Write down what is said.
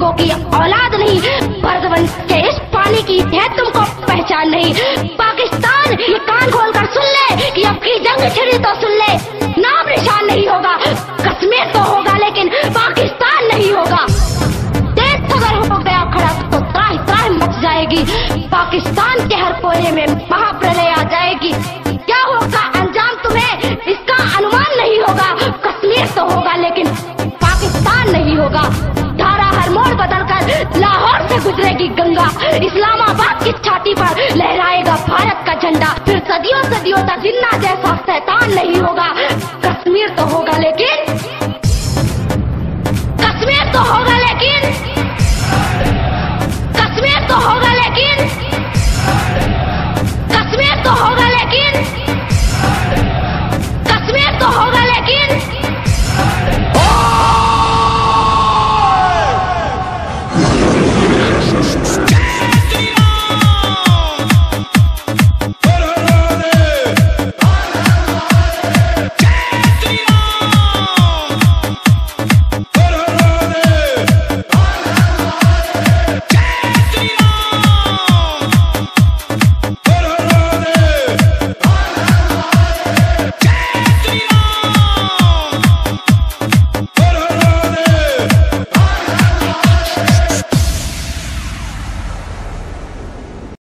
गरीबों की औलाद नहीं, भरतवंश के इस पानी की है तुमको पहचान नहीं। पाकिस्तान ये कान खोल कर सुन ले कि अब की जंग छिड़ी तो सुन ले, नाम निशान नहीं होगा, कश्मीर तो होगा लेकिन पाकिस्तान नहीं होगा। देश अगर हो गया खड़ा तो त्राही त्राही मच जाएगी, पाकिस्तान के हर कोने में महाप्रलय आ जाएगी। क्या होगा अंजाम तुम्हें इसका अनुमान नहीं होगा, कश्मीर तो होगा लेकिन पाकिस्तान नहीं होगा। धारा हर मोड़ बदलकर लाहौर से गुजरेगी गंगा, इस्लामाबाद की छाती पर लहराएगा भारत का झंडा, फिर सदियों सदियों तक जिन्ना जैसा शैतान नहीं होगा।